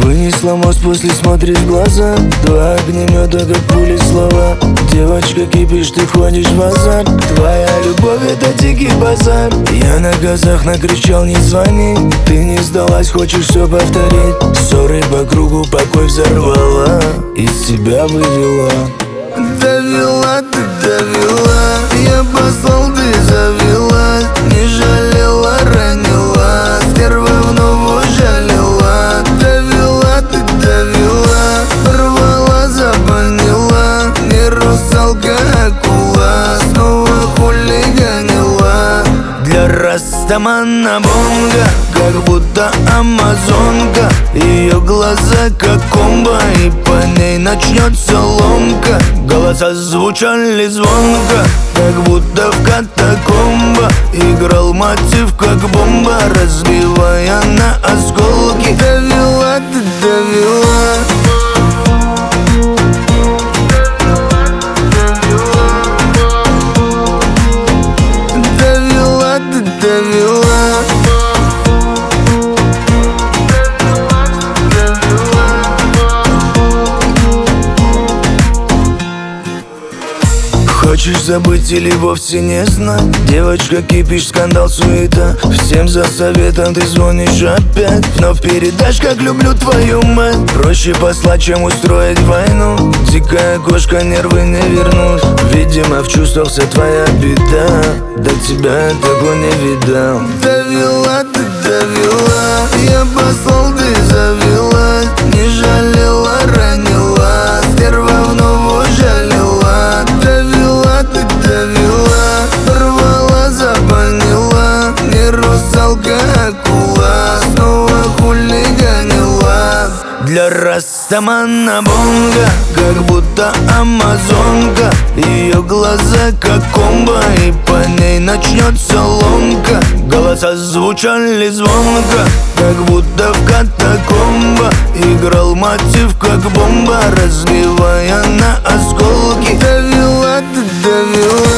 Вынесла мозг, после смотришь в глаза. Два огнемета, как пули слова. Девочка, кипишь, ты входишь в азарт. Твоя любовь — это дикий базар. Я на газах накричал, не звони. Ты не сдалась, хочешь все повторить. Ссоры по кругу, покой взорвала. Из себя вывела. Довела, ты довела. Я послал, ты завела. Не жалела, ранила. Стерва вновь ужалила. Довела, ты довела. Рвала, запонила. Не русалка, акула. Снова хулиганила. Для Растамана бонга, как будто амазонка. Ее глаза как комбо, и по ней начнется ломка. Голоса звучали звонко, как будто в катакомбах. Играл мотив, как бомба, разбивая на осколки. Довела, ты довела. Довела, ты довела. Хочешь забыть или вовсе не знать? Девочка, кипишь, скандал, суета. Всем за советом ты звонишь опять. Вновь передашь, как люблю твою мать. Проще послать, чем устроить войну. Дикая кошка, нервы не вернуть. Видимо, в чувствах вся твоя беда. До тебя я такого не видал. Довела, ты довела. Я послал, ты завелась. Не жалела, ранила. Стерва вновь ужалила. Довела, ты довела. Рвала, запонила. Не русалка, акула. Снова хулиганила. Для Растамана бонга, как будто амазонка. Ее глаза как комбо, и по ней начнется ломка. Голоса звучали звонко, как будто в катакомбах. Играл мотив, как бомба, разбивая на осколки. Довела, ты довела.